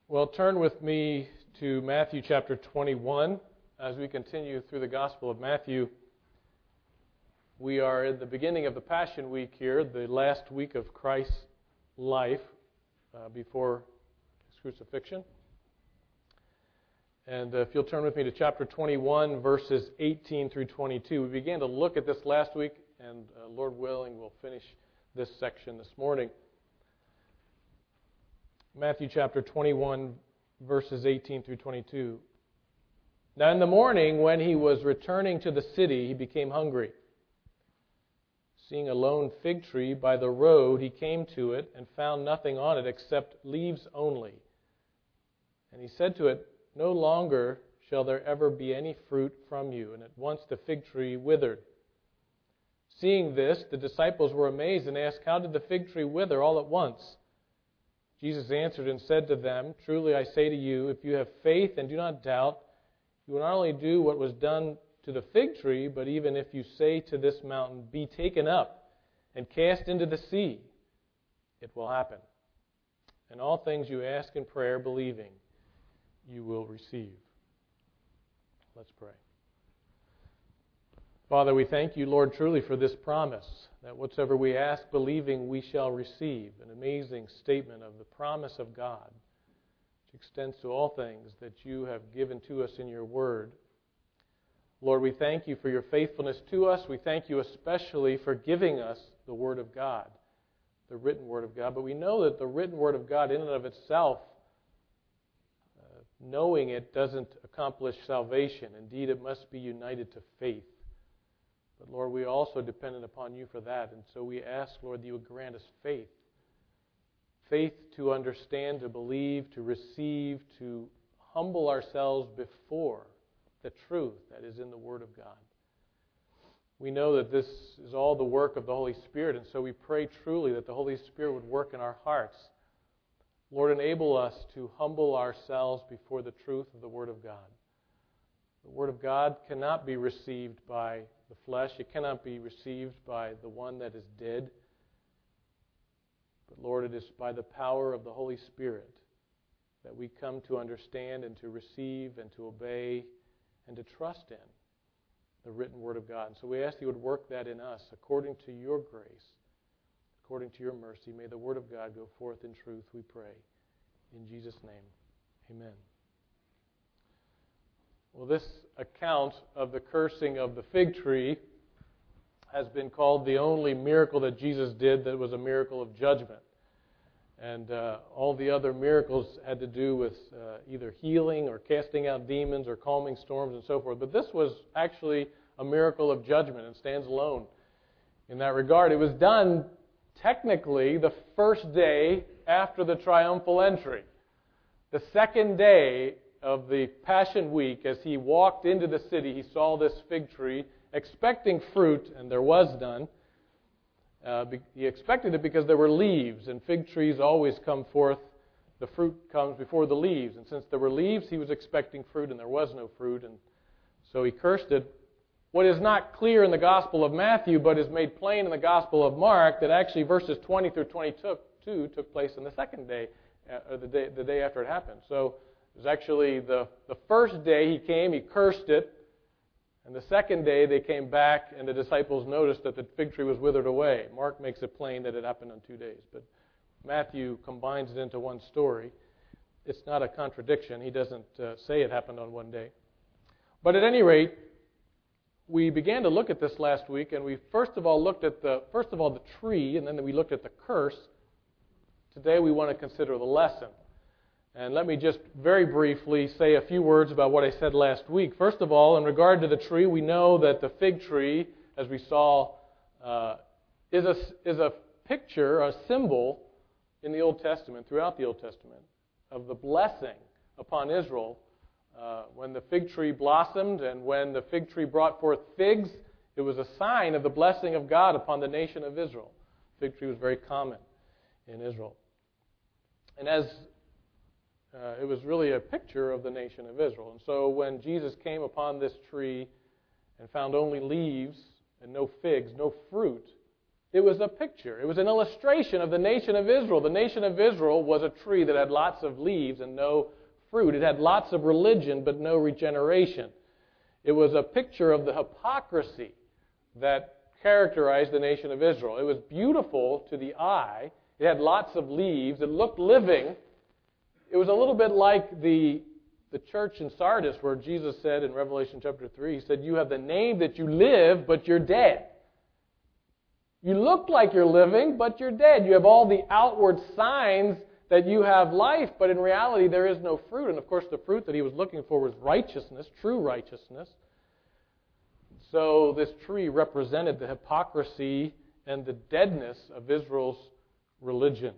Well, turn with me to Matthew chapter 21 as we continue through the Gospel of Matthew. We are in the beginning of the Passion Week here, the last week of Christ's life before his crucifixion. And if you'll turn with me to chapter 21, verses 18 through 22. We began to look at this last week, and Lord willing, we'll finish this section this morning. Matthew chapter 21, verses 18 through 22. Now in the morning, when he was returning to the city, he became hungry. Seeing a lone fig tree by the road, he came to it and found nothing on it except leaves only. And he said to it, "No longer shall there ever be any fruit from you." And at once the fig tree withered. Seeing this, the disciples were amazed and asked, "How did the fig tree wither all at once?" Jesus answered and said to them, "Truly I say to you, if you have faith and do not doubt, you will not only do what was done to the fig tree, but even if you say to this mountain, 'Be taken up and cast into the sea,' it will happen. And all things you ask in prayer, believing, you will receive." Let's pray. Father, we thank you, Lord, truly for this promise that whatsoever we ask, believing, we shall receive. An amazing statement of the promise of God, which extends to all things that you have given to us in your word. Lord, we thank you for your faithfulness to us. We thank you especially for giving us the word of God, the written word of God. But we know that the written word of God in and of itself, knowing it doesn't accomplish salvation. Indeed, it must be united to faith. But Lord, we are also dependent upon you for that. And so we ask, Lord, that you would grant us faith. Faith to understand, to believe, to receive, to humble ourselves before the truth that is in the Word of God. We know that this is all the work of the Holy Spirit, and so we pray truly that the Holy Spirit would work in our hearts. Lord, enable us to humble ourselves before the truth of the Word of God. The Word of God cannot be received by the flesh. It cannot be received by the one that is dead. But Lord, it is by the power of the Holy Spirit that we come to understand and to receive and to obey and to trust in the written Word of God. And so we ask you would work that in us according to your grace, according to your mercy. May the Word of God go forth in truth, we pray. In Jesus' name, amen. Well, this account of the cursing of the fig tree has been called the only miracle that Jesus did that was a miracle of judgment. And all the other miracles had to do with either healing or casting out demons or calming storms and so forth. But this was actually a miracle of judgment and stands alone in that regard. It was done technically the first day after the triumphal entry. The second day of the Passion Week, as he walked into the city, he saw this fig tree, expecting fruit, and there was none. He expected it because there were leaves, and fig trees always come forth. The fruit comes before the leaves, and since there were leaves, he was expecting fruit, and there was no fruit, and so he cursed it. What is not clear in the Gospel of Matthew, but is made plain in the Gospel of Mark, that actually verses 20 through 22 took place on the second day, the day after it happened. So it was actually the first day he came, he cursed it, and the second day they came back and the disciples noticed that the fig tree was withered away. Mark makes it plain that it happened on 2 days, but Matthew combines it into one story. It's not a contradiction. He doesn't say it happened on one day. But at any rate, we began to look at this last week, and we first of all looked at the tree, and then we looked at the curse. Today we want to consider the lesson. And let me just very briefly say a few words about what I said last week. First of all, in regard to the tree, we know that the fig tree, as we saw, is a picture, a symbol in the Old Testament, throughout the Old Testament, of the blessing upon Israel. When the fig tree blossomed and when the fig tree brought forth figs, it was a sign of the blessing of God upon the nation of Israel. The fig tree was very common in Israel. And it was really a picture of the nation of Israel. And so when Jesus came upon this tree and found only leaves and no figs, no fruit, It was a picture. It was an illustration of the nation of Israel. The nation of Israel was a tree that had lots of leaves and no fruit. It had lots of religion but no regeneration. It was a picture of the hypocrisy that characterized the nation of Israel. It was beautiful to the eye. It had lots of leaves. It looked living. It was a little bit like the church in Sardis where Jesus said in Revelation chapter 3, He said, you have the name that you live, but you're dead. You look like you're living, but you're dead. You have all the outward signs that you have life, but in reality there is no fruit. And of course the fruit that He was looking for was righteousness, true righteousness. So this tree represented the hypocrisy and the deadness of Israel's religion.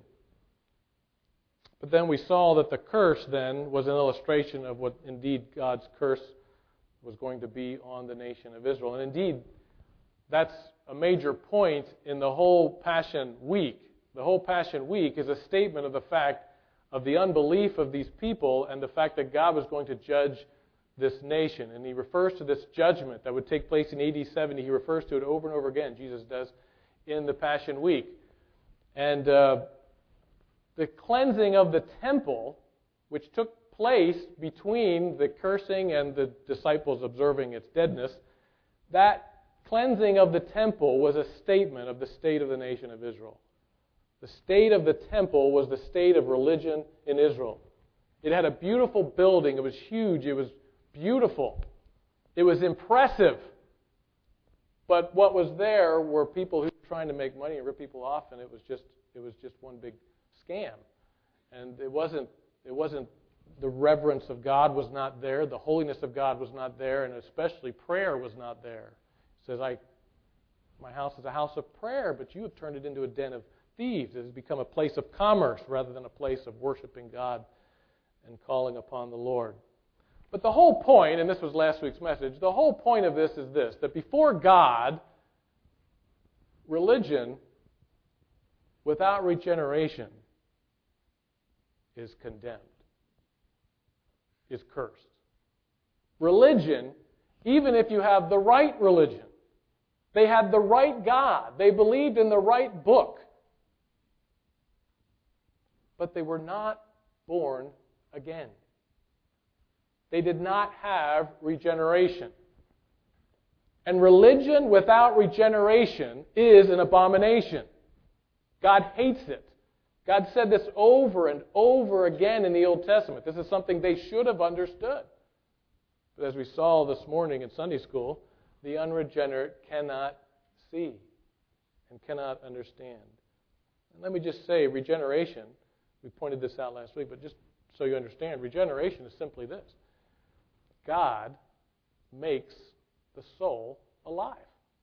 But then we saw that the curse then was an illustration of what indeed God's curse was going to be on the nation of Israel. And indeed, that's a major point in the whole Passion Week. The whole Passion Week is a statement of the fact of the unbelief of these people and the fact that God was going to judge this nation. And He refers to this judgment that would take place in AD 70. He refers to it over and over again, Jesus does, in the Passion Week. And the cleansing of the temple, which took place between the cursing and the disciples observing its deadness, that cleansing of the temple was a statement of the state of the nation of Israel. The state of the temple was the state of religion in Israel. It had a beautiful building. It was huge. It was beautiful. It was impressive. But what was there were people who were trying to make money and rip people off, and it was just one big scam. And it wasn't the reverence of God was not there, the holiness of God was not there, and especially prayer was not there. It says, my house is a house of prayer, but you have turned it into a den of thieves. It has become a place of commerce rather than a place of worshiping God and calling upon the Lord. But the whole point, and this was last week's message, the whole point of this is this, that before God, religion without regeneration is condemned, is cursed. Religion, even if you have the right religion, they had the right God, they believed in the right book, but they were not born again. They did not have regeneration. And religion without regeneration is an abomination. God hates it. God said this over and over again in the Old Testament. This is something they should have understood. But as we saw this morning in Sunday school, the unregenerate cannot see and cannot understand. And let me just say, regeneration, we pointed this out last week, but just so you understand, regeneration is simply this. God makes the soul alive.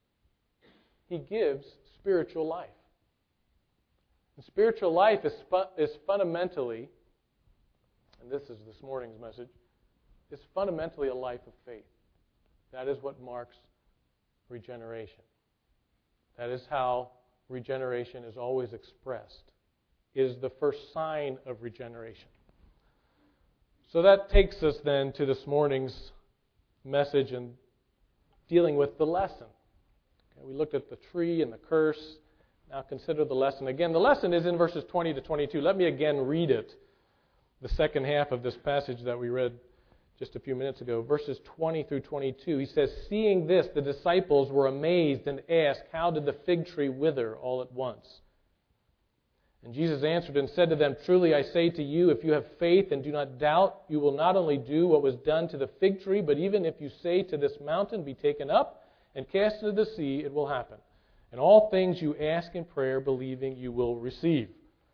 He gives spiritual life. And spiritual life is fundamentally, and this is this morning's message, is fundamentally a life of faith. That is what marks regeneration. That is how regeneration is always expressed. It is the first sign of regeneration. So that takes us then to this morning's message and dealing with the lesson. Okay, we looked at the tree and the curse. Now consider the lesson. Again, the lesson is in verses 20 to 22. Let me again read it, the second half of this passage that we read just a few minutes ago. Verses 20 through 22, he says, "Seeing this, the disciples were amazed and asked, 'How did the fig tree wither all at once?' And Jesus answered and said to them, 'Truly I say to you, if you have faith and do not doubt, you will not only do what was done to the fig tree, but even if you say to this mountain, be taken up and cast into the sea, it will happen. And all things you ask in prayer, believing, you will receive.'"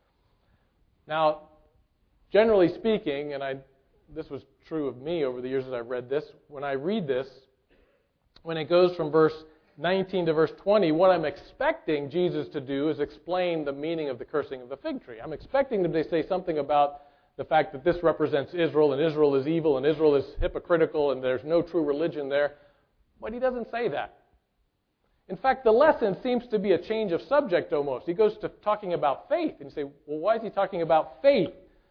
Now, generally speaking, and this was true of me over the years as I read this, when I read this, when it goes from verse 19 to verse 20, what I'm expecting Jesus to do is explain the meaning of the cursing of the fig tree. I'm expecting them to say something about the fact that this represents Israel, and Israel is evil, and Israel is hypocritical, and there's no true religion there. But he doesn't say that. In fact, the lesson seems to be a change of subject almost. He goes to talking about faith, and you say, well, why is he talking about faith?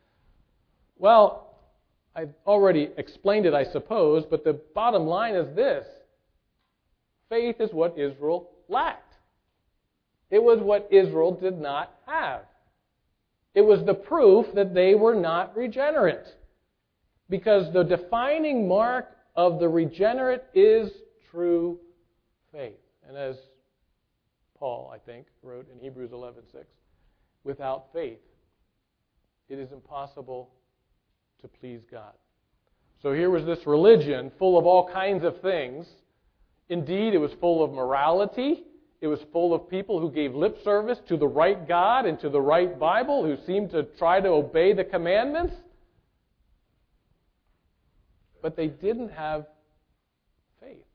Well, I've already explained it, I suppose, but the bottom line is this. Faith is what Israel lacked. It was what Israel did not have. It was the proof that they were not regenerate. Because the defining mark of the regenerate is true faith. And as Paul, I think, wrote in Hebrews 11:6, without faith, it is impossible to please God. So here was this religion full of all kinds of things. Indeed, it was full of morality. It was full of people who gave lip service to the right God and to the right Bible, who seemed to try to obey the commandments. But they didn't have faith.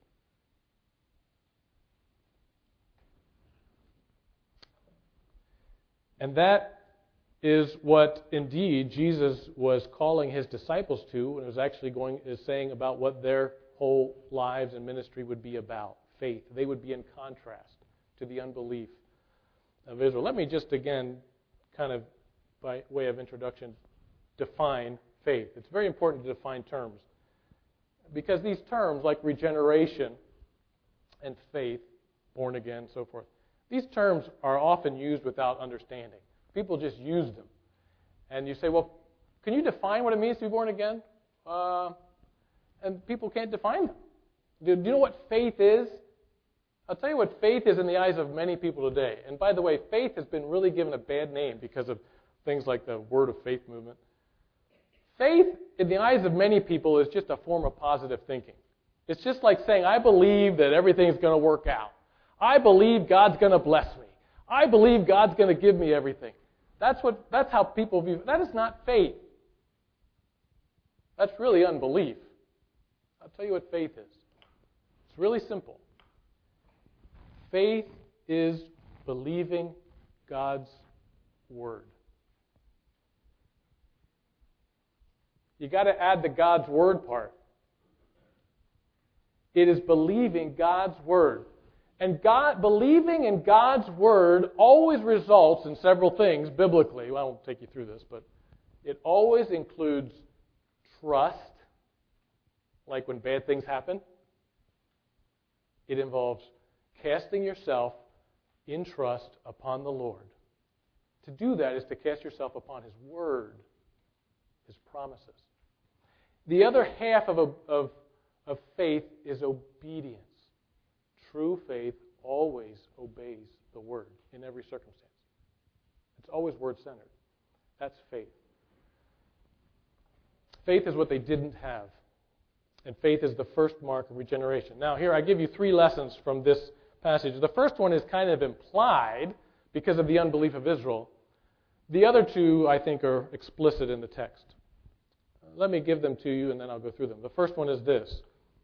And that is what indeed Jesus was calling his disciples to, and was actually saying about what their whole lives and ministry would be about. Faith. They would be in contrast to the unbelief of Israel. Let me just again, kind of by way of introduction, define faith. It's very important to define terms. Because these terms, like regeneration and faith, born again, so forth, these terms are often used without understanding. People just use them. And you say, well, can you define what it means to be born again? And people can't define them. Do you know what faith is? I'll tell you what faith is in the eyes of many people today. And by the way, faith has been really given a bad name because of things like the Word of Faith movement. Faith, in the eyes of many people, is just a form of positive thinking. It's just like saying, I believe that everything's going to work out. I believe God's going to bless me. I believe God's going to give me everything. That's how people view it. That is not faith. That's really unbelief. I'll tell you what faith is. It's really simple. Faith is believing God's Word. You got to add the God's Word part. It is believing God's Word. And believing in God's Word always results in several things biblically. Well, I won't take you through this, but it always includes trust, like when bad things happen. It involves casting yourself in trust upon the Lord. To do that is to cast yourself upon His Word, His promises. The other half of faith is obedience. True faith always obeys the Word in every circumstance. It's always Word-centered. That's faith. Faith is what they didn't have. And faith is the first mark of regeneration. Now, here I give you 3 lessons from this passage. The first one is kind of implied because of the unbelief of Israel. The other 2, I think, are explicit in the text. Let me give them to you, and then I'll go through them. The first one is this.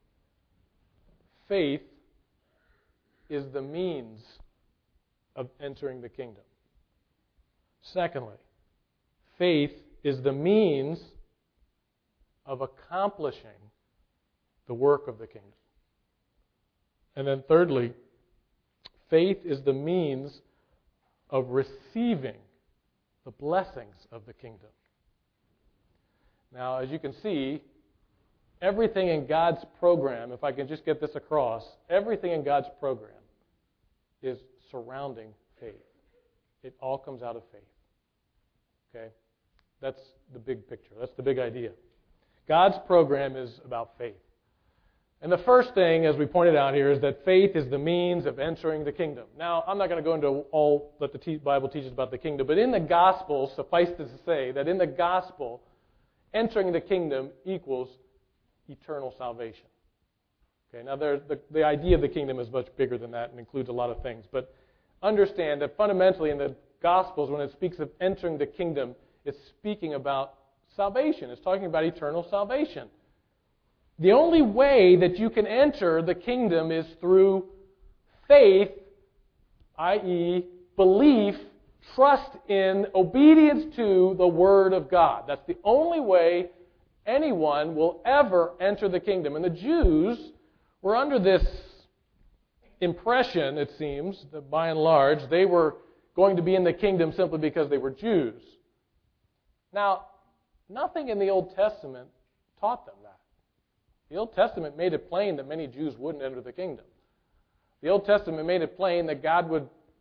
Faith is the means of entering the kingdom. Secondly, faith is the means of accomplishing the work of the kingdom. And then thirdly, faith is the means of receiving the blessings of the kingdom. Now, as you can see, everything in God's program, if I can just get this across, everything in God's program is surrounding faith. It all comes out of faith. Okay? That's the big picture. That's the big idea. God's program is about faith. And the first thing, as we pointed out here, is that faith is the means of entering the kingdom. Now, I'm not going to go into all that the Bible teaches about the kingdom, but in the gospel, suffice to say that in the gospel, entering the kingdom equals eternal salvation. Okay, now the idea of the kingdom is much bigger than that and includes a lot of things. But understand that fundamentally in the Gospels, when it speaks of entering the kingdom, it's speaking about salvation. It's talking about eternal salvation. The only way that you can enter the kingdom is through faith, i.e., belief, trust in, obedience to the Word of God. That's the only way anyone will ever enter the kingdom. And the Jews were under this impression, it seems, that by and large they were going to be in the kingdom simply because they were Jews. Now, nothing in the Old Testament taught them that. The Old Testament made it plain that many Jews wouldn't enter the kingdom. The Old Testament made it plain that God would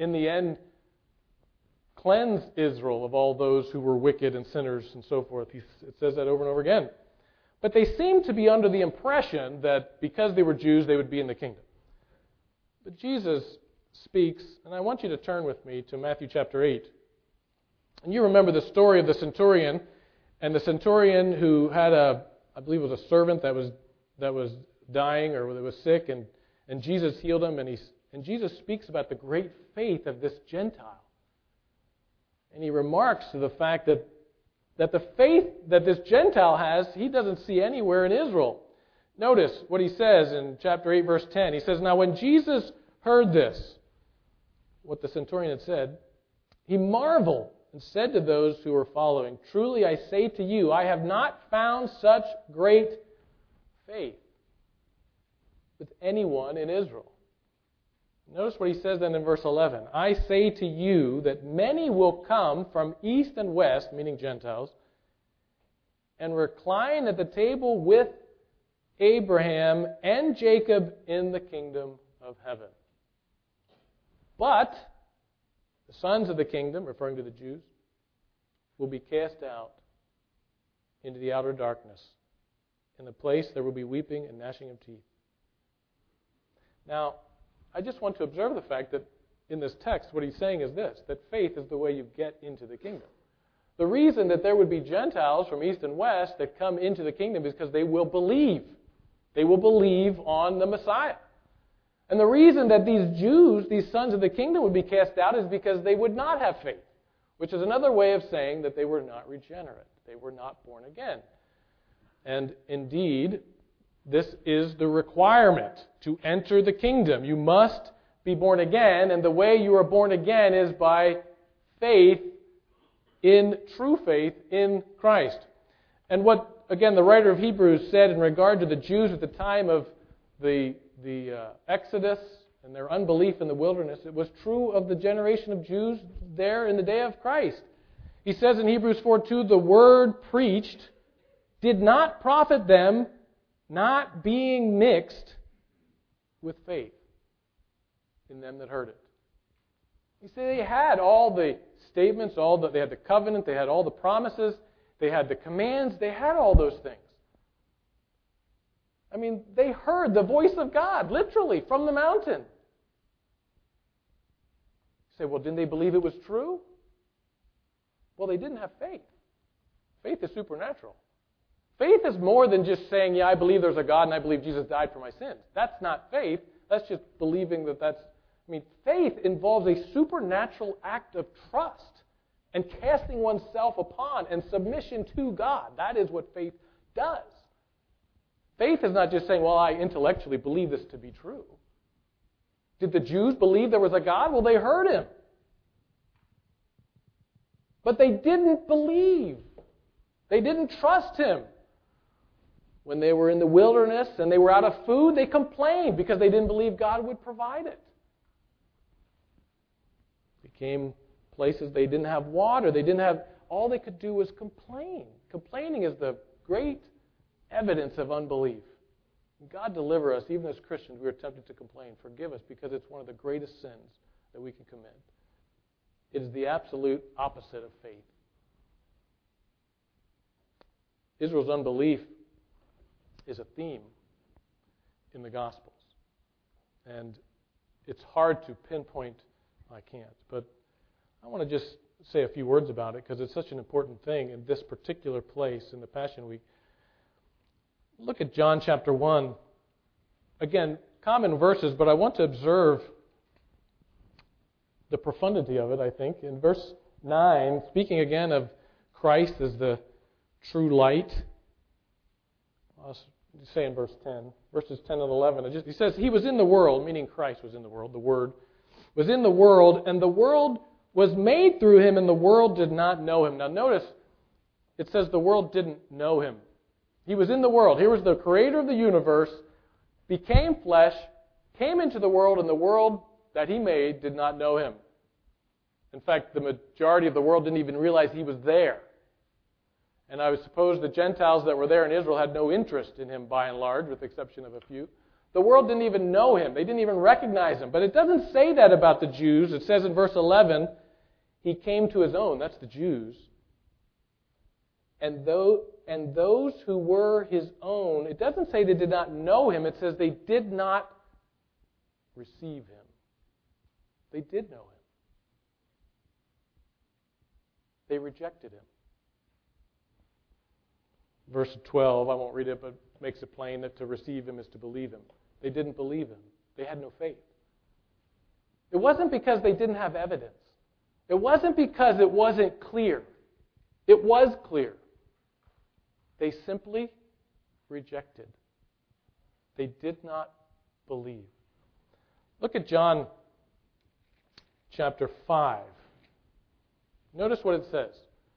in the end, cleanse Israel of all those who were wicked and sinners and so forth. It says that over and over again. But they seem to be under the impression that because they were Jews, they would be in the kingdom. But Jesus speaks, and I want you to turn with me to Matthew chapter 8. And you remember the story of the centurion, and the centurion who had I believe it was a servant that was dying or that was sick, and Jesus healed him, and Jesus speaks about the great faith of this Gentile. And he remarks to the fact that the faith that this Gentile has, he doesn't see anywhere in Israel. Notice what he says in chapter 8, verse 10. He says, "Now when Jesus heard this," what the centurion had said, "he marveled and said to those who were following, 'Truly I say to you, I have not found such great faith with anyone in Israel.'" Notice what he says then in verse 11. "I say to you that many will come from east and west," meaning Gentiles, "and recline at the table with Abraham and Jacob in the kingdom of heaven. But the sons of the kingdom," referring to the Jews, "will be cast out into the outer darkness. In the place there will be weeping and gnashing of teeth." Now, I just want to observe the fact that in this text, what he's saying is this, that faith is the way you get into the kingdom. The reason that there would be Gentiles from east and west that come into the kingdom is because they will believe. They will believe on the Messiah. And the reason that these Jews, these sons of the kingdom, would be cast out is because they would not have faith, which is another way of saying that they were not regenerate. They were not born again. And indeed, this is the requirement to enter the kingdom. You must be born again, and the way you are born again is by faith true faith in Christ. And what, again, the writer of Hebrews said in regard to the Jews at the time of the Exodus and their unbelief in the wilderness, it was true of the generation of Jews there in the day of Christ. He says in Hebrews 4:2, "The word preached did not profit them, not being mixed with faith in them that heard it." You see, they had all the statements, they had the covenant, they had all the promises, they had the commands, they had all those things. I mean, they heard the voice of God, literally, from the mountain. You say, well, didn't they believe it was true? Well, they didn't have faith. Faith is supernatural. Faith is more than just saying, yeah, I believe there's a God and I believe Jesus died for my sins. That's not faith. That's just believing faith involves a supernatural act of trust and casting oneself upon and submission to God. That is what faith does. Faith is not just saying, well, I intellectually believe this to be true. Did the Jews believe there was a God? Well, they heard him. But they didn't believe. They didn't trust him. When they were in the wilderness and they were out of food, they complained because they didn't believe God would provide it. Became places they didn't have water. All they could do was complain. Complaining is the great evidence of unbelief. God deliver us, even as Christians, we are tempted to complain. Forgive us, because it's one of the greatest sins that we can commit. It is the absolute opposite of faith. Israel's unbelief is a theme in the Gospels. And it's hard to pinpoint. I can't. But I want to just say a few words about it because it's such an important thing in this particular place in the Passion Week. Look at John chapter 1. Again, common verses, but I want to observe the profundity of it, I think. In verse 9, speaking again of Christ as the true light, I'll say in verse 10, verses 10 and 11, he says, He was in the world, meaning Christ was in the world, the Word was in the world, and the world was made through Him, and the world did not know Him. Now notice, it says the world didn't know Him. He was in the world. Here was the Creator of the universe, became flesh, came into the world, and the world that He made did not know Him. In fact, the majority of the world didn't even realize He was there. And I would suppose the Gentiles that were there in Israel had no interest in Him by and large, with the exception of a few. The world didn't even know him. They didn't even recognize him. But it doesn't say that about the Jews. It says in verse 11, he came to his own. That's the Jews. And those who were his own, it doesn't say they did not know him. It says they did not receive him. They did know him. They rejected him. Verse 12, I won't read it, but it makes it plain that to receive him is to believe him. They didn't believe him. They had no faith. It wasn't because they didn't have evidence. It wasn't because it wasn't clear. It was clear. They simply rejected. They did not believe. Look at John chapter 5. Notice what it says.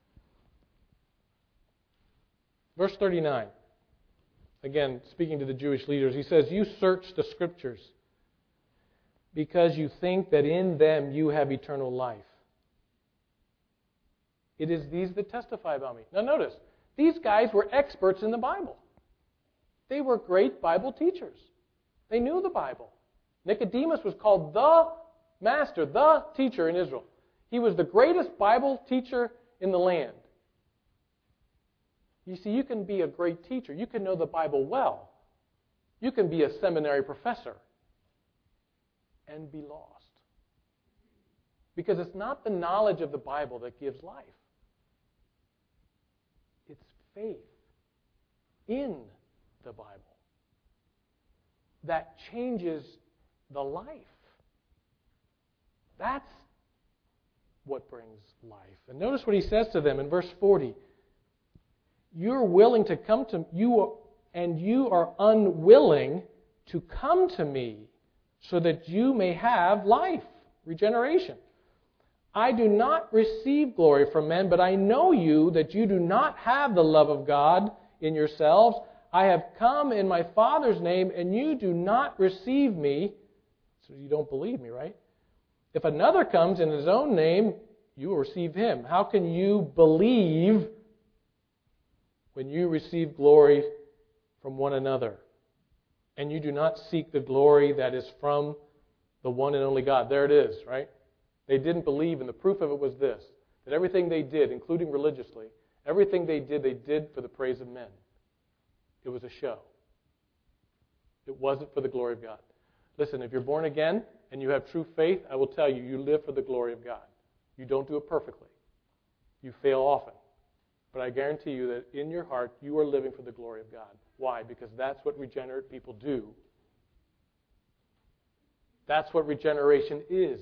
Verse 39. Again, speaking to the Jewish leaders, he says, "You search the Scriptures because you think that in them you have eternal life. It is these that testify about me." Now notice, these guys were experts in the Bible. They were great Bible teachers. They knew the Bible. Nicodemus was called the master, the teacher in Israel. He was the greatest Bible teacher in the land. You see, you can be a great teacher. You can know the Bible well. You can be a seminary professor and be lost. Because it's not the knowledge of the Bible that gives life. It's faith in the Bible that changes the life. That's what brings life. And notice what he says to them in verse 40. You're willing to come to you, and you are unwilling to come to me so that you may have life, regeneration. I do not receive glory from men, but I know you that you do not have the love of God in yourselves. I have come in my Father's name, and you do not receive me. So you don't believe me, right? If another comes in his own name, you will receive him. How can you believe when you receive glory from one another, and you do not seek the glory that is from the one and only God? There it is, right? They didn't believe, and the proof of it was this, that everything they did, including religiously, everything they did for the praise of men. It was a show. It wasn't for the glory of God. Listen, if you're born again and you have true faith, I will tell you, you live for the glory of God. You don't do it perfectly. You fail often. But I guarantee you that in your heart, you are living for the glory of God. Why? Because that's what regenerate people do. That's what regeneration is.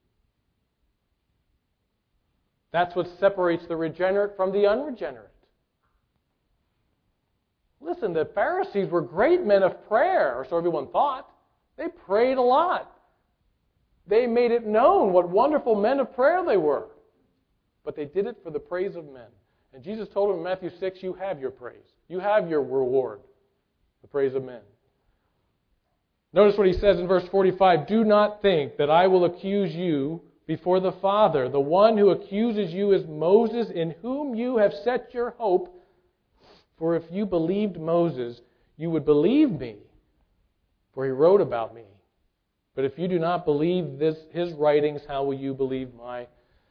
That's what separates the regenerate from the unregenerate. Listen, the Pharisees were great men of prayer, or so everyone thought. They prayed a lot. They made it known what wonderful men of prayer they were. But they did it for the praise of men. And Jesus told them in Matthew 6, you have your praise. You have your reward, the praise of men. Notice what he says in verse 45, do not think that I will accuse you before the Father. The one who accuses you is Moses, in whom you have set your hope. For if you believed Moses, you would believe me, for he wrote about me. But if you do not believe his writings, how will you believe my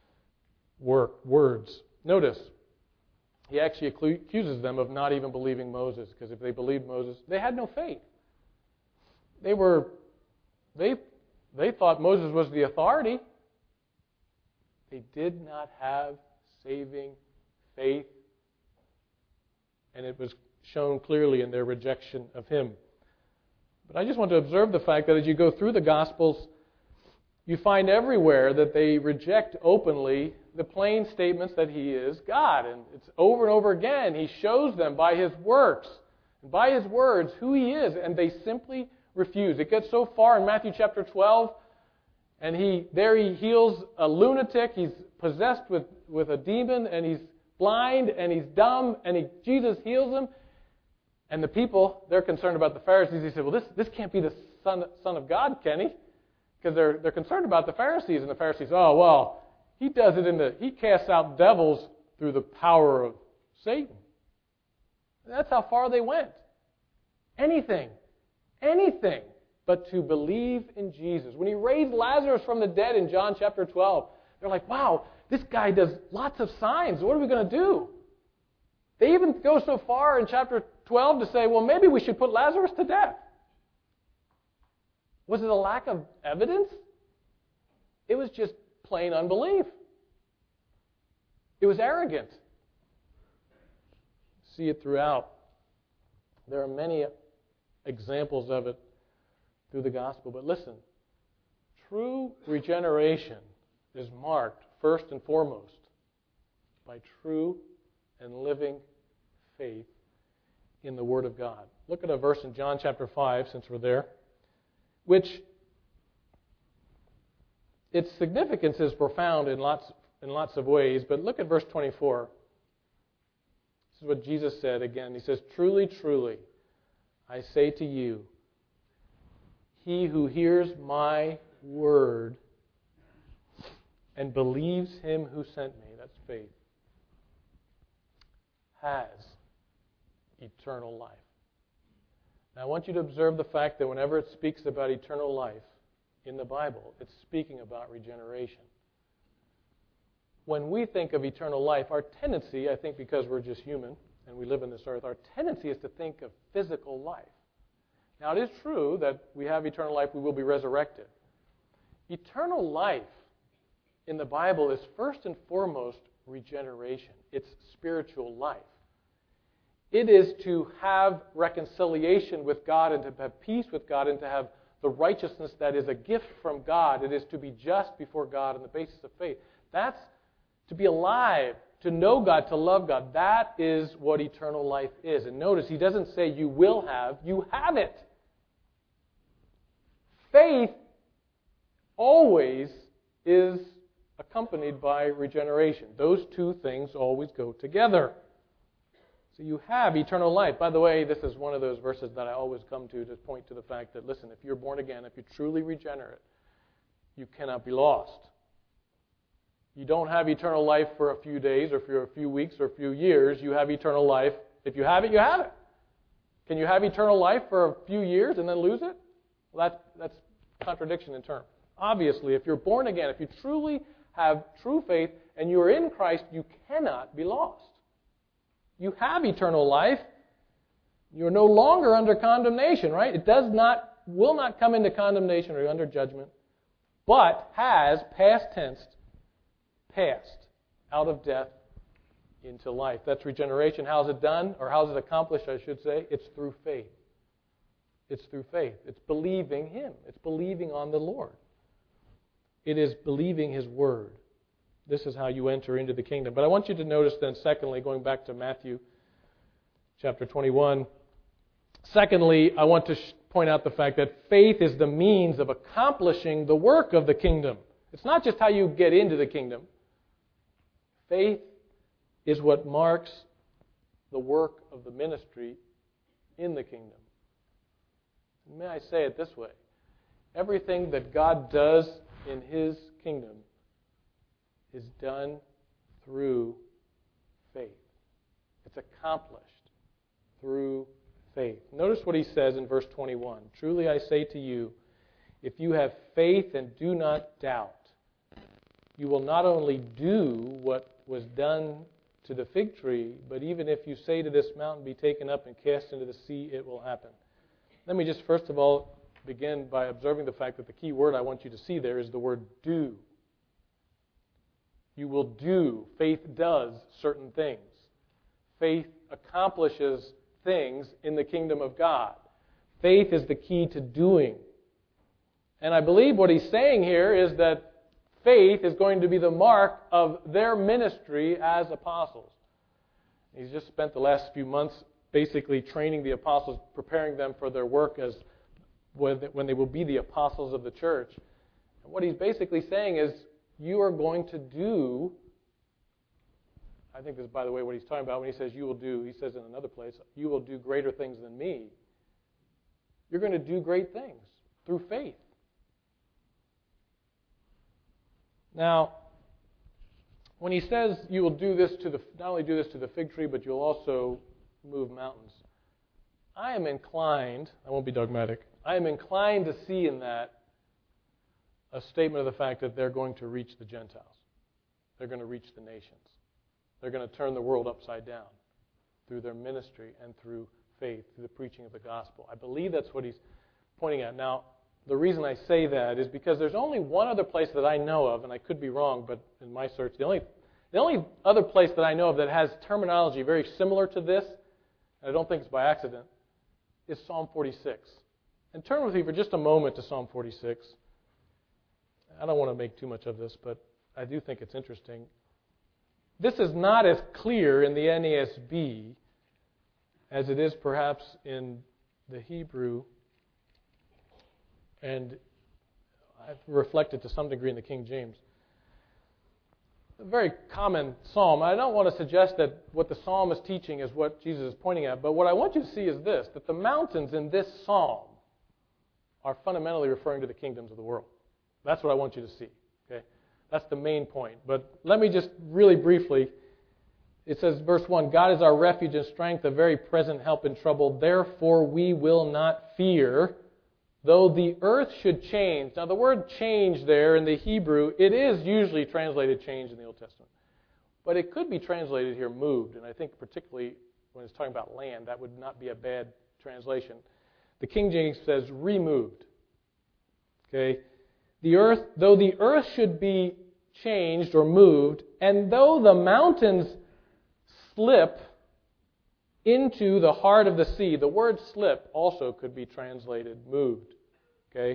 words? Notice, he actually accuses them of not even believing Moses, because if they believed Moses, they had no faith. They thought Moses was the authority. They did not have saving faith, and it was shown clearly in their rejection of him. But I just want to observe the fact that as you go through the Gospels, you find everywhere that they reject openly the plain statements that he is God. And it's over and over again. He shows them by his works, and by his words, who he is, and they simply refuse. It gets so far in Matthew chapter 12, and he heals a lunatic. He's possessed with a demon, and he's blind, and he's dumb, and Jesus heals him. And the people, they're concerned about the Pharisees. He said, well, this can't be the Son of God, can he? Because they're concerned about the Pharisees. And the Pharisees, oh, well, he does it he casts out devils through the power of Satan. And that's how far they went. Anything anything but to believe in Jesus. When he raised Lazarus from the dead in John chapter 12, they're like, wow, this guy does lots of signs. What are we going to do? They even go so far in chapter 12 to say, well, maybe we should put Lazarus to death. Was it a lack of evidence? It was just plain unbelief. It was arrogant. See it throughout. There are many examples of it through the gospel. But listen, true regeneration is marked first and foremost by true and living faith in the Word of God. Look at a verse in John chapter 5, since we're there, which its significance is profound in lots of ways, but look at verse 24. This is what Jesus said again. He says, "Truly, truly, I say to you, he who hears my word and believes him who sent me," that's faith, has eternal life. Now I want you to observe the fact that whenever it speaks about eternal life in the Bible, it's speaking about regeneration. When we think of eternal life, our tendency, I think because we're just human and we live in this earth, our tendency is to think of physical life. Now, it is true that we have eternal life, we will be resurrected. Eternal life in the Bible is first and foremost regeneration. It's spiritual life. It is to have reconciliation with God and to have peace with God and to have the righteousness that is a gift from God. It is to be just before God on the basis of faith. That's to be alive, to know God, to love God. That is what eternal life is. And notice, he doesn't say you will have, you have it. Faith always is accompanied by regeneration. Those two things always go together. So you have eternal life. By the way, this is one of those verses that I always come to point to the fact that, listen, if you're born again, if you're truly regenerate, you cannot be lost. You don't have eternal life for a few days or for a few weeks or a few years. You have eternal life. If you have it, you have it. Can you have eternal life for a few years and then lose it? Well, that's contradiction in terms. Obviously, if you're born again, if you truly have true faith and you are in Christ, you cannot be lost. You have eternal life. You are no longer under condemnation, right? It will not come into condemnation or under judgment, but has, past tense, passed out of death into life. That's regeneration. How's it done? Or how's it accomplished, I should say? It's through faith. It's through faith. It's believing Him. It's believing on the Lord. It is believing His Word. This is how you enter into the kingdom. But I want you to notice then, secondly, going back to Matthew chapter 21, secondly, I want to point out the fact that faith is the means of accomplishing the work of the kingdom. It's not just how you get into the kingdom. Faith is what marks the work of the ministry in the kingdom. May I say it this way? Everything that God does in His kingdom is done through faith. It's accomplished through faith. Notice what he says in verse 21. "Truly I say to you, if you have faith and do not doubt, you will not only do what was done to the fig tree, but even if you say to this mountain, be taken up and cast into the sea, it will happen." Let me just first of all begin by observing the fact that the key word I want you to see there is the word do. You will do. Faith does certain things. Faith accomplishes things in the kingdom of God. Faith is the key to doing. And I believe what he's saying here is that faith is going to be the mark of their ministry as apostles. He's just spent the last few months basically training the apostles, preparing them for their work as when they will be the apostles of the church. And what he's basically saying is, you are going to do, I think this is, by the way, what he's talking about when he says you will do, he says in another place, you will do greater things than me. You're going to do great things through faith. Now, when he says you will do this not only do this to the fig tree, but you'll also move mountains, I am inclined, I won't be dogmatic, I am inclined to see in that a statement of the fact that they're going to reach the Gentiles. They're going to reach the nations. They're going to turn the world upside down through their ministry and through faith, through the preaching of the gospel. I believe that's what he's pointing at. Now, the reason I say that is because there's only one other place that I know of, and I could be wrong, but in my search, the only other place that I know of that has terminology very similar to this, and I don't think it's by accident, is Psalm 46. And turn with me for just a moment to Psalm 46. I don't want to make too much of this, but I do think it's interesting. This is not as clear in the NASB as it is perhaps in the Hebrew, and I've reflected to some degree in the King James. A very common psalm. I don't want to suggest that what the psalm is teaching is what Jesus is pointing at, but what I want you to see is this, that the mountains in this psalm are fundamentally referring to the kingdoms of the world. That's what I want you to see. Okay? That's the main point. But let me just really briefly, it says, verse 1, God is our refuge and strength, a very present help in trouble. Therefore we will not fear, though the earth should change. Now the word change there in the Hebrew, it is usually translated change in the Old Testament. But it could be translated here moved. And I think particularly when it's talking about land, that would not be a bad translation. The King James says removed. Okay? Though the earth should be changed or moved, and though the mountains slip into the heart of the sea, the word slip also could be translated moved. Okay?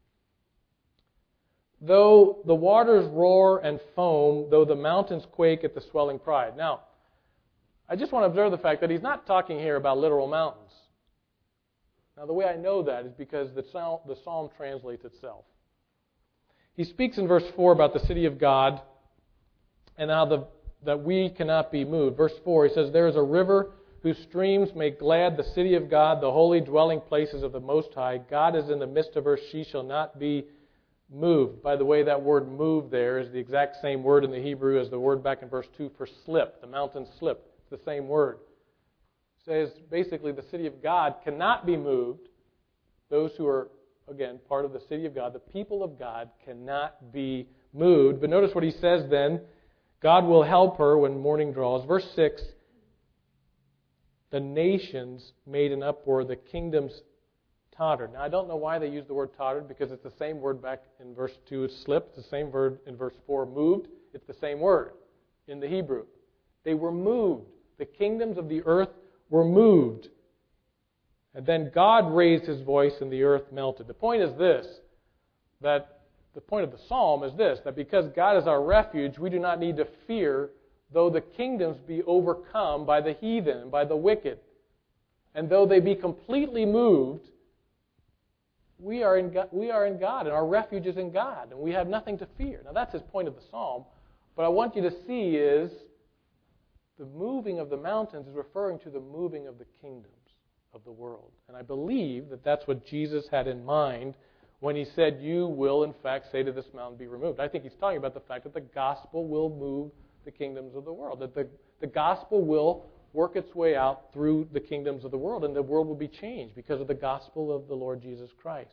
Though the waters roar and foam, though the mountains quake at the swelling pride. Now, I just want to observe the fact that he's not talking here about literal mountains. Now, the way I know that is because the psalm translates itself. He speaks in verse 4 about the city of God and how that we cannot be moved. Verse 4, he says, there is a river whose streams make glad the city of God, the holy dwelling places of the Most High. God is in the midst of her. She shall not be moved. By the way, that word moved there is the exact same word in the Hebrew as the word back in verse 2 for slip. The mountain slip. It's the same word. It says basically the city of God cannot be moved. Those who are, again, part of the city of God, the people of God, cannot be moved. But notice what he says then. God will help her when morning draws. Verse 6, the nations made an uproar, the kingdoms tottered. Now, I don't know why they use the word tottered, because it's the same word back in verse 2, it's slipped. It's the same word in verse 4, moved. It's the same word in the Hebrew. They were moved. The kingdoms of the earth were moved. And then God raised his voice and the earth melted. The point is this, that the point of the psalm is this, that because God is our refuge, we do not need to fear, though the kingdoms be overcome by the heathen, by the wicked. And though they be completely moved, we are in God, and our refuge is in God, and we have nothing to fear. Now that's his point of the psalm. But I want you to see is the moving of the mountains is referring to the moving of the kingdoms of the world. And I believe that that's what Jesus had in mind when he said, you will in fact say to this mountain, be removed. I think he's talking about the fact that the gospel will move the kingdoms of the world, that the gospel will work its way out through the kingdoms of the world, and the world will be changed because of the gospel of the Lord Jesus Christ.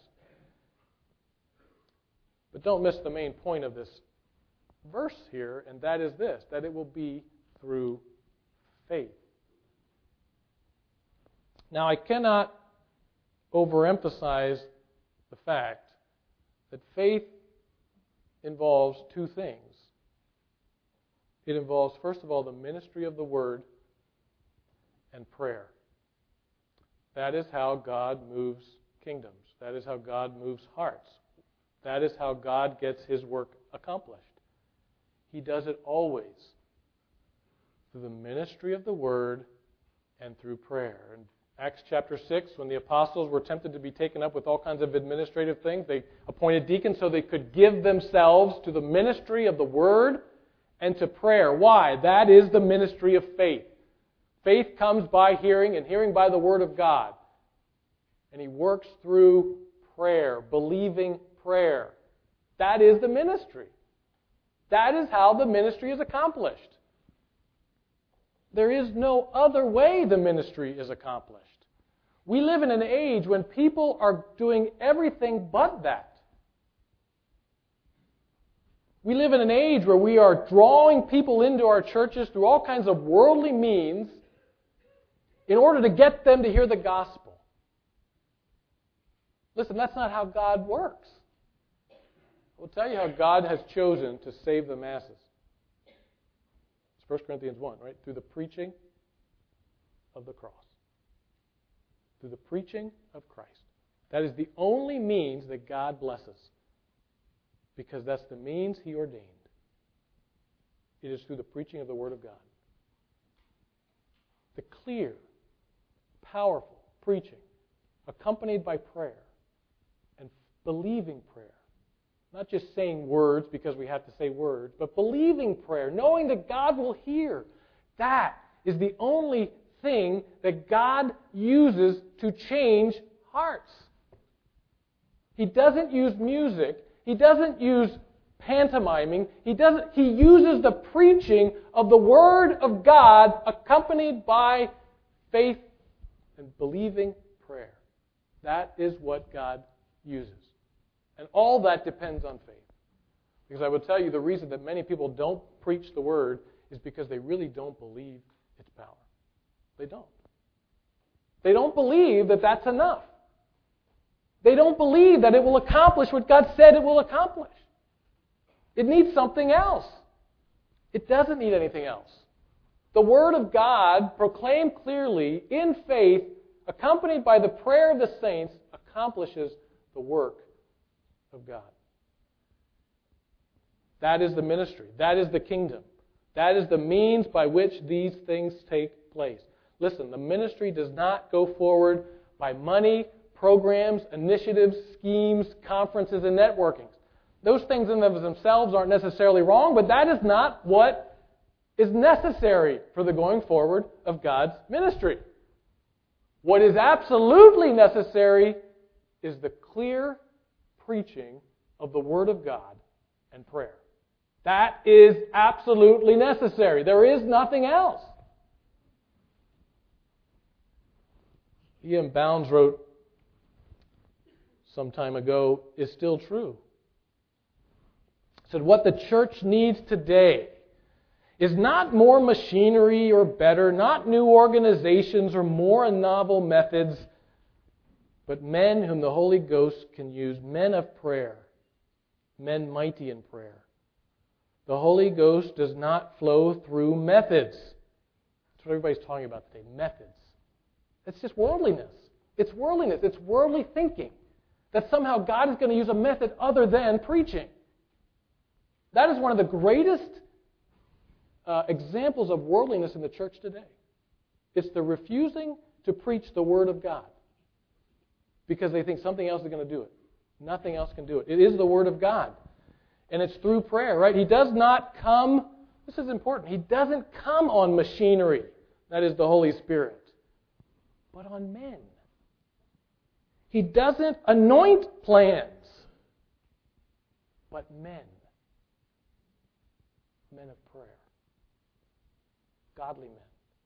But don't miss the main point of this verse here, and that is this, that it will be through faith. Now, I cannot overemphasize the fact that faith involves two things. It involves, first of all, the ministry of the Word and prayer. That is how God moves kingdoms. That is how God moves hearts. That is how God gets his work accomplished. He does it always through the ministry of the Word and through prayer. In Acts chapter 6, when the apostles were tempted to be taken up with all kinds of administrative things, they appointed deacons so they could give themselves to the ministry of the Word and to prayer. Why? That is the ministry of faith. Faith comes by hearing, and hearing by the Word of God. And he works through prayer, believing prayer. That is the ministry. That is how the ministry is accomplished. There is no other way the ministry is accomplished. We live in an age when people are doing everything but that. We live in an age where we are drawing people into our churches through all kinds of worldly means in order to get them to hear the gospel. Listen, that's not how God works. I'll tell you how God has chosen to save the masses. It's 1 Corinthians 1, right? Through the preaching of the cross. Through the preaching of Christ. That is the only means that God blesses. Because that's the means He ordained. It is through the preaching of the Word of God. The clear, powerful preaching, accompanied by prayer, and believing prayer. Not just saying words because we have to say words, but believing prayer, knowing that God will hear. That is the only thing that God uses to change hearts. He doesn't use music. He doesn't use pantomiming. He uses the preaching of the Word of God accompanied by faith and believing prayer. That is what God uses. And all that depends on faith. Because I will tell you the reason that many people don't preach the Word is because they really don't believe its power. They don't. They don't believe that that's enough. They don't believe that it will accomplish what God said it will accomplish. It needs something else. It doesn't need anything else. The Word of God, proclaimed clearly in faith, accompanied by the prayer of the saints, accomplishes the work of God. That is the ministry. That is the kingdom. That is the means by which these things take place. Listen, the ministry does not go forward by money, programs, initiatives, schemes, conferences, and networkings. Those things in themselves aren't necessarily wrong, but that is not what is necessary for the going forward of God's ministry. What is absolutely necessary is the clear preaching of the Word of God and prayer. That is absolutely necessary. There is nothing else. E.M. Bounds wrote some time ago, is still true. He said, what the church needs today is not more machinery or better, not new organizations or more novel methods, but men whom the Holy Ghost can use, men of prayer, men mighty in prayer. The Holy Ghost does not flow through methods. That's what everybody's talking about today, methods. It's just worldliness. It's worldliness. It's worldly thinking that somehow God is going to use a method other than preaching. That is one of the greatest examples of worldliness in the church today. It's the refusing to preach the Word of God because they think something else is going to do it. Nothing else can do it. It is the Word of God. And it's through prayer, right? He does not come, this is important, He doesn't come on machinery, that is the Holy Spirit, but on men. He doesn't anoint plans, but men. Men of prayer. Godly men.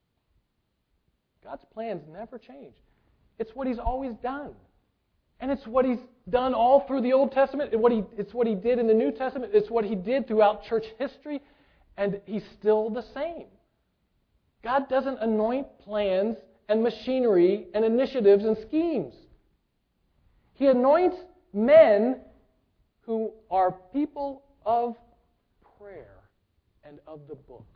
God's plans never change. It's what He's always done. And it's what He's done all through the Old Testament. It's what He did in the New Testament. It's what He did throughout church history. And He's still the same. God doesn't anoint plans and machinery and initiatives and schemes. He anoints men who are people of prayer and of the book.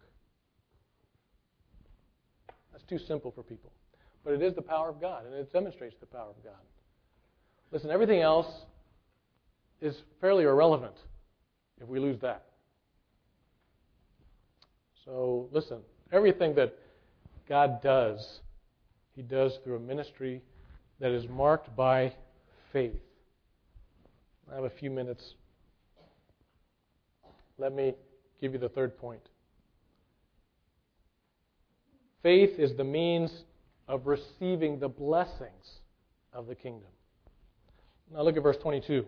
That's too simple for people. But it is the power of God, and it demonstrates the power of God. Listen, everything else is fairly irrelevant if we lose that. So, listen, everything that God does, He does through a ministry that is marked by faith. I have a few minutes. Let me give you the third point. Faith is the means of receiving the blessings of the kingdom. Now look at verse 22.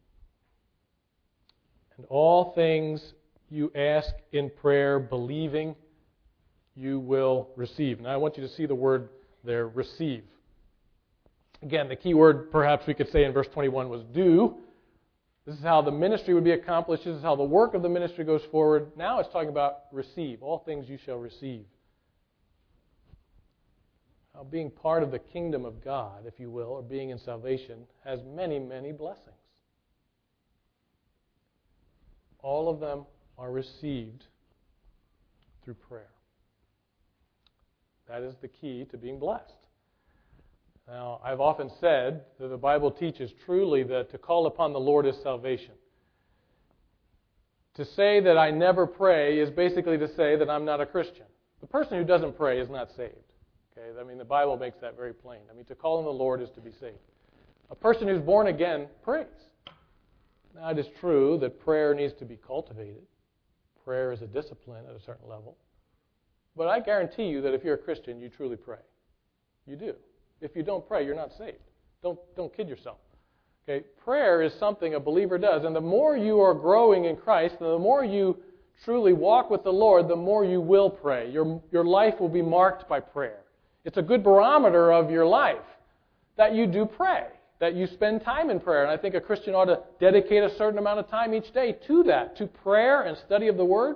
And all things you ask in prayer, believing, you will receive. Now I want you to see the word there, receive. Again, the key word perhaps we could say in verse 21 was do. This is how the ministry would be accomplished. This is how the work of the ministry goes forward. Now it's talking about receive. All things you shall receive. Now, being part of the kingdom of God, if you will, or being in salvation, has many, many blessings. All of them are received through prayer. That is the key to being blessed. Now, I've often said that the Bible teaches truly that to call upon the Lord is salvation. To say that I never pray is basically to say that I'm not a Christian. The person who doesn't pray is not saved. Okay? I mean, the Bible makes that very plain. I mean, to call on the Lord is to be saved. A person who's born again prays. Now, it is true that prayer needs to be cultivated. Prayer is a discipline at a certain level. But I guarantee you that if you're a Christian, you truly pray. You do. If you don't pray, you're not saved. Don't kid yourself. Okay? Prayer is something a believer does. And the more you are growing in Christ, the more you truly walk with the Lord, the more you will pray. Your life will be marked by prayer. It's a good barometer of your life that you do pray, that you spend time in prayer. And I think a Christian ought to dedicate a certain amount of time each day to that, to prayer and study of the Word.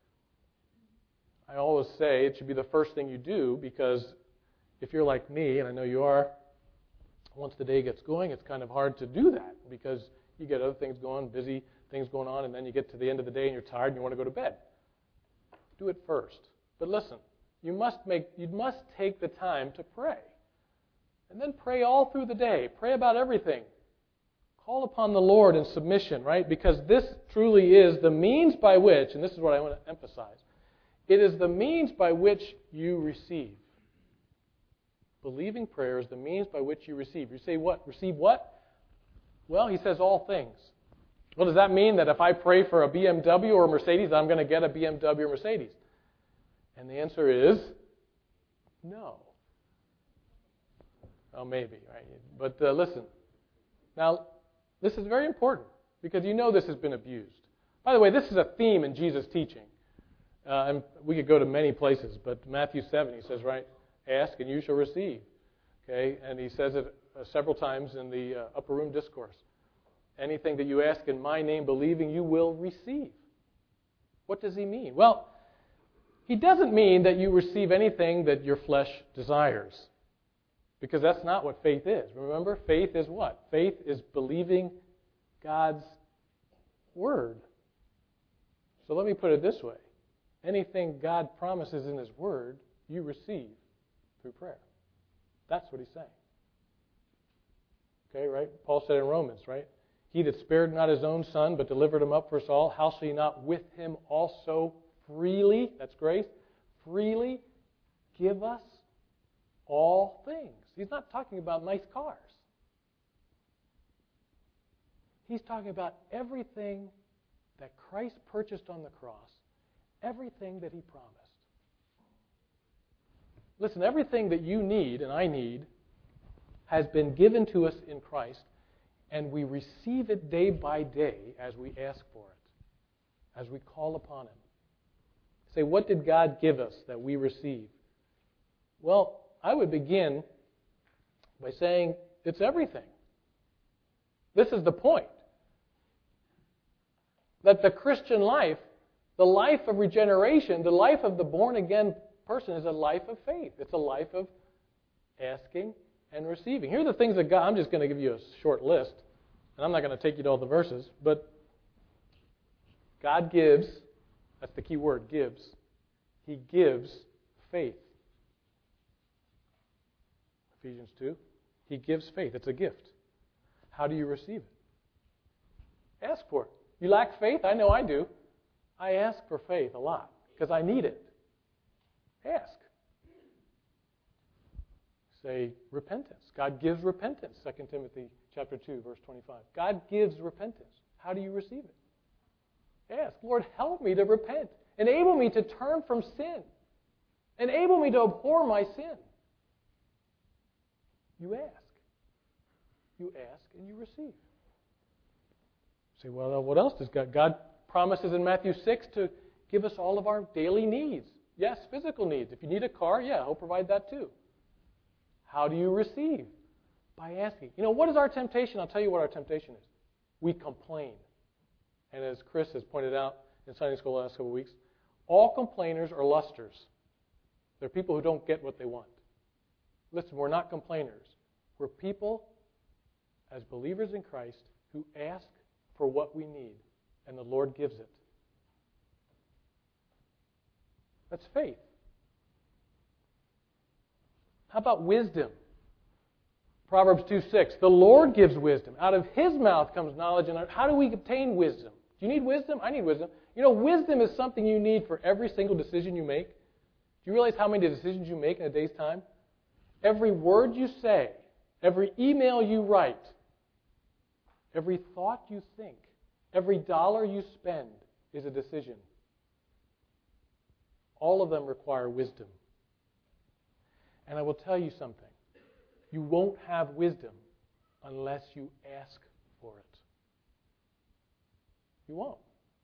I always say it should be the first thing you do, because if you're like me, and I know you are, once the day gets going, it's kind of hard to do that because you get other things going, busy things going on, and then you get to the end of the day and you're tired and you want to go to bed. Do it first. But listen, you must take the time to pray. And then pray all through the day. Pray about everything. Call upon the Lord in submission, right? Because this truly is the means by which, and this is what I want to emphasize, it is the means by which you receive. Believing prayer is the means by which you receive. You say what? Receive what? Well, he says all things. Well, does that mean that if I pray for a BMW or a Mercedes, I'm going to get a BMW or Mercedes? And the answer is no. Well, maybe, right? But listen. Now, this is very important because you know this has been abused. By the way, this is a theme in Jesus' teaching. And we could go to many places, but Matthew 7, he says, right, ask and you shall receive. Okay, and he says it several times in the upper room discourse. Anything that you ask in my name, believing, you will receive. What does he mean? Well, he doesn't mean that you receive anything that your flesh desires, because that's not what faith is. Remember, faith is what? Faith is believing God's Word. So let me put it this way. Anything God promises in His Word, you receive through prayer. That's what he's saying. Okay, right? Paul said in Romans, right? He that spared not his own son, but delivered him up for us all, how shall he not with him also freely, that's grace, freely give us all things? He's not talking about nice cars. He's talking about everything that Christ purchased on the cross, everything that he promised. Listen, everything that you need and I need has been given to us in Christ, and we receive it day by day as we ask for it, as we call upon Him. Say, what did God give us that we receive? Well, I would begin by saying it's everything. This is the point. That the Christian life, the life of regeneration, the life of the born-again person is a life of faith. It's a life of asking and receiving. Here are the things that God, I'm just going to give you a short list, and I'm not going to take you to all the verses, but God gives, that's the key word, gives. He gives faith. Ephesians 2. He gives faith. It's a gift. How do you receive it? Ask for it. You lack faith? I know I do. I ask for faith a lot because I need it. Ask. Say repentance. God gives repentance. 2 Timothy chapter 2, verse 25. God gives repentance. How do you receive it? Ask. Lord, help me to repent. Enable me to turn from sin. Enable me to abhor my sin. You ask. You ask and you receive. Say, well, what else does God? God promises in Matthew 6 to give us all of our daily needs. Yes, physical needs. If you need a car, yeah, He'll provide that too. How do you receive? By asking. You know, what is our temptation? I'll tell you what our temptation is. We complain. And as Chris has pointed out in Sunday school the last couple of weeks, all complainers are lusters. They're people who don't get what they want. Listen, we're not complainers. We're people, as believers in Christ, who ask for what we need, and the Lord gives it. That's faith. How about wisdom? Proverbs 2:6. The Lord gives wisdom. Out of His mouth comes knowledge. And how do we obtain wisdom? Do you need wisdom? I need wisdom. You know, wisdom is something you need for every single decision you make. Do you realize how many decisions you make in a day's time? Every word you say, every email you write, every thought you think, every dollar you spend is a decision. All of them require wisdom. And I will tell you something. You won't have wisdom unless you ask for it. You won't.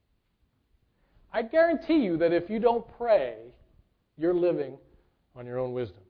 I guarantee you that if you don't pray, you're living on your own wisdom.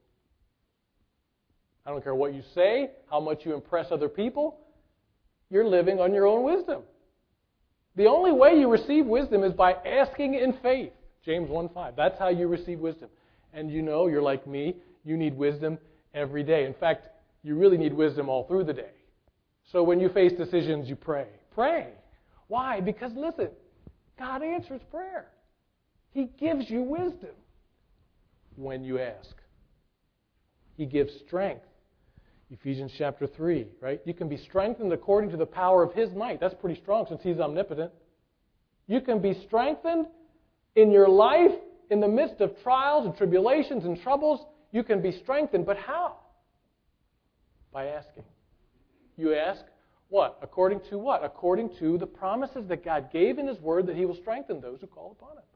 I don't care what you say, how much you impress other people, you're living on your own wisdom. The only way you receive wisdom is by asking in faith. James 1:5. That's how you receive wisdom. And you know, you're like me, you need wisdom every day. In fact, you really need wisdom all through the day. So when you face decisions, you pray. Pray. Why? Because listen, God answers prayer. He gives you wisdom when you ask. He gives strength. Ephesians chapter 3, right? You can be strengthened according to the power of His might. That's pretty strong since He's omnipotent. You can be strengthened in your life in the midst of trials and tribulations and troubles. You can be strengthened, but how? By asking. You ask what? According to what? According to the promises that God gave in His Word that He will strengthen those who call upon Him.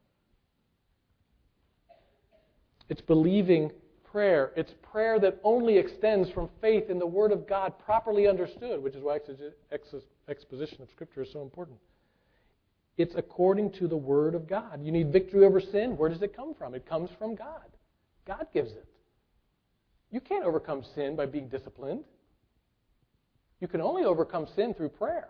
It's believing prayer. It's prayer that only extends from faith in the Word of God properly understood, which is why exposition of Scripture is so important. It's according to the Word of God. You need victory over sin. Where does it come from? It comes from God. God gives it. You can't overcome sin by being disciplined. You can only overcome sin through prayer.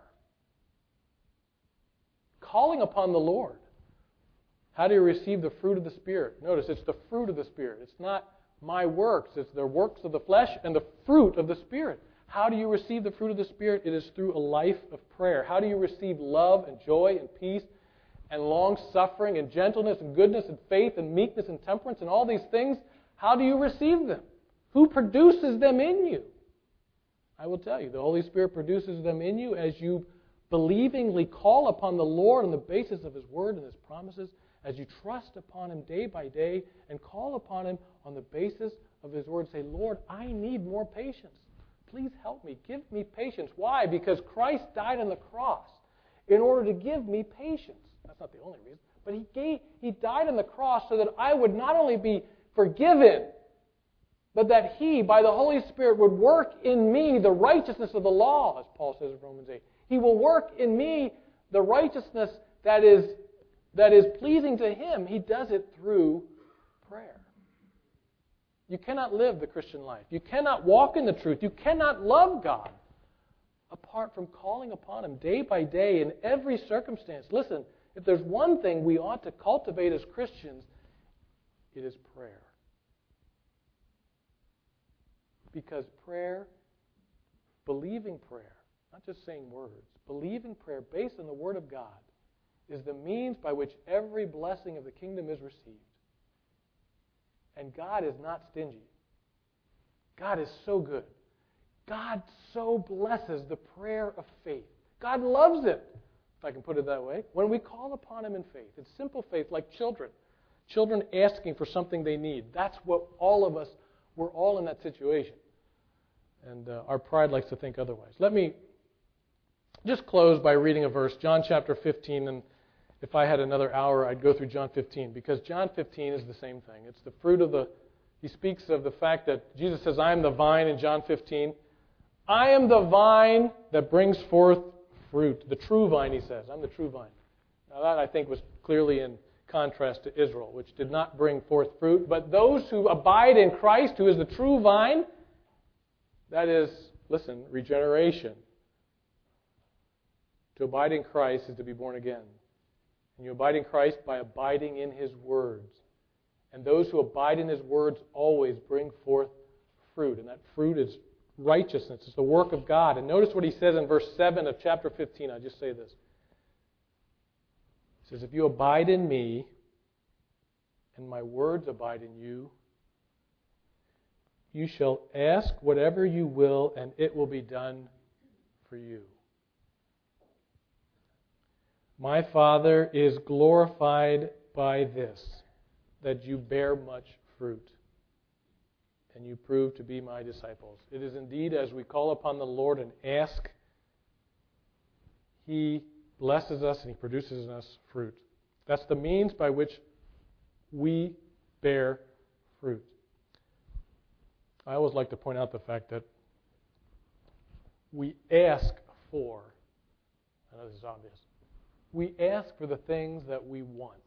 Calling upon the Lord. How do you receive the fruit of the Spirit? Notice, it's the fruit of the Spirit. It's not my works. It's the works of the flesh and the fruit of the Spirit. How do you receive the fruit of the Spirit? It is through a life of prayer. How do you receive love and joy and peace and long-suffering and gentleness and goodness and faith and meekness and temperance and all these things? How do you receive them? Who produces them in you? I will tell you, the Holy Spirit produces them in you as you believingly call upon the Lord on the basis of His Word and His promises, as you trust upon Him day by day and call upon Him on the basis of His Word. Say, Lord, I need more patience. Please help me. Give me patience. Why? Because Christ died on the cross in order to give me patience. That's not the only reason. But He died on the cross so that I would not only be forgiven, but that He, by the Holy Spirit, would work in me the righteousness of the law, as Paul says in Romans 8. He will work in me the righteousness that is pleasing to Him. He does it through prayer. You cannot live the Christian life. You cannot walk in the truth. You cannot love God apart from calling upon Him day by day in every circumstance. Listen, if there's one thing we ought to cultivate as Christians, it is prayer. Because prayer, believing prayer, not just saying words, believing prayer based on the Word of God is the means by which every blessing of the kingdom is received. And God is not stingy. God is so good. God so blesses the prayer of faith. God loves it, if I can put it that way. When we call upon Him in faith, it's simple faith like children. Children asking for something they need. That's what all of us, we're all in that situation. And our pride likes to think otherwise. Let me just close by reading a verse, John chapter 15. And if I had another hour, I'd go through John 15. Because John 15 is the same thing. It's the fruit of the... He speaks of the fact that Jesus says, I am the vine in John 15. I am the vine that brings forth fruit. The true vine, he says. I'm the true vine. Now that, I think, was clearly in contrast to Israel, which did not bring forth fruit. But those who abide in Christ, who is the true vine, that is listen, regeneration. To abide in Christ is to be born again. And you abide in Christ by abiding in His words. And those who abide in His words always bring forth fruit. And that fruit is righteousness. It's the work of God. And notice what he says in verse 7 of chapter 15. I'll just say this. He says, if you abide in me, and my words abide in you, you shall ask whatever you will, and it will be done for you. My Father is glorified by this, that you bear much fruit, and you prove to be my disciples. It is indeed as we call upon the Lord and ask, He blesses us and He produces in us fruit. That's the means by which we bear fruit. I always like to point out the fact that we ask for, I know this is obvious, we ask for the things that we want.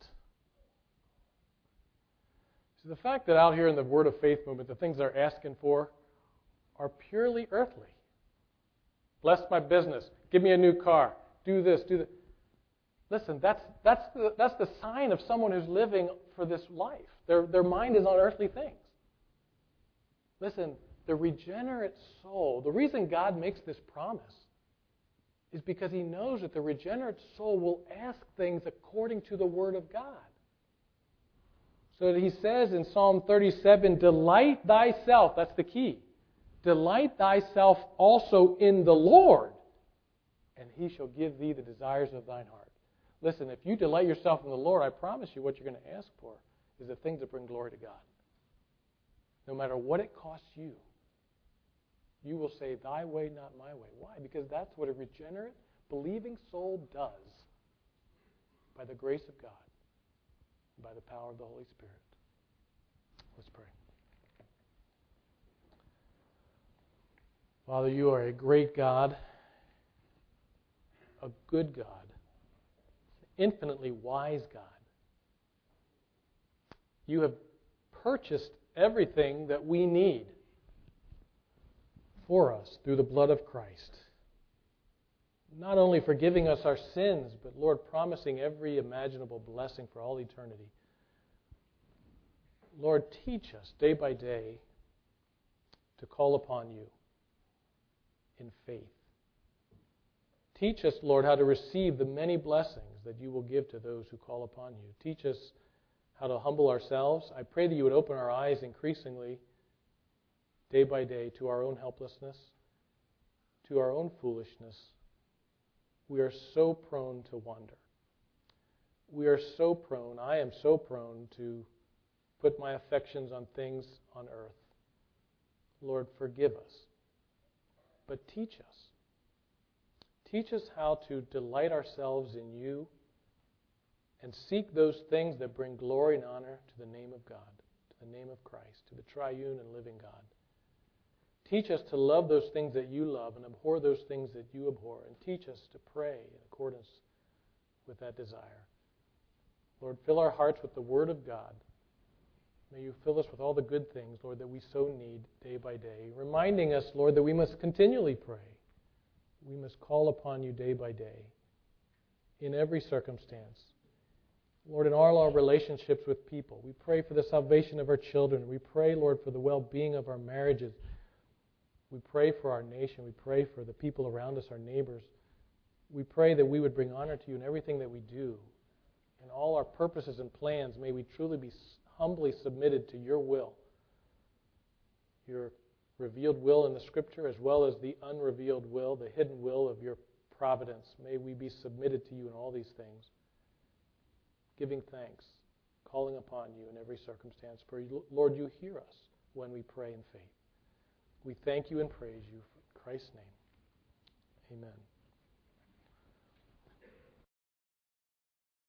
So the fact that out here in the Word of Faith movement, the things they're asking for are purely earthly. Bless my business. Give me a new car. Do this, do that. Listen, that's the sign of someone who's living for this life. Their mind is on earthly things. Listen, the regenerate soul, the reason God makes this promise is because He knows that the regenerate soul will ask things according to the Word of God. So that He says in Psalm 37, delight thyself, that's the key. Delight thyself also in the Lord, and He shall give thee the desires of thine heart. Listen, if you delight yourself in the Lord, I promise you what you're going to ask for is the things that bring glory to God. No matter what it costs you, you will say, thy way, not my way. Why? Because that's what a regenerate, believing soul does by the grace of God, by the power of the Holy Spirit. Let's pray. Father, you are a great God, a good God, infinitely wise God. You have purchased everything that we need for us through the blood of Christ. Not only forgiving us our sins, but, Lord, promising every imaginable blessing for all eternity. Lord, teach us day by day to call upon you in faith. Teach us, Lord, how to receive the many blessings that you will give to those who call upon you. Teach us how to humble ourselves. I pray that you would open our eyes increasingly, day by day, to our own helplessness, to our own foolishness. We are so prone to wander. We are so prone, I am so prone to put my affections on things on earth. Lord, forgive us. But teach us. Teach us how to delight ourselves in you and seek those things that bring glory and honor to the name of God, to the name of Christ, to the triune and living God. Teach us to love those things that you love and abhor those things that you abhor. And teach us to pray in accordance with that desire. Lord, fill our hearts with the Word of God. May you fill us with all the good things, Lord, that we so need day by day. Reminding us, Lord, that we must continually pray. We must call upon you day by day in every circumstance. Lord, in all our relationships with people, we pray for the salvation of our children. We pray, Lord, for the well-being of our marriages. We pray for our nation. We pray for the people around us, our neighbors. We pray that we would bring honor to you in everything that we do. In all our purposes and plans, may we truly be humbly submitted to your will, your revealed will in the Scripture, as well as the unrevealed will, the hidden will of your providence. May we be submitted to you in all these things, giving thanks, calling upon you in every circumstance. For, Lord, you hear us when we pray in faith. We thank you and praise you. In Christ's name, amen.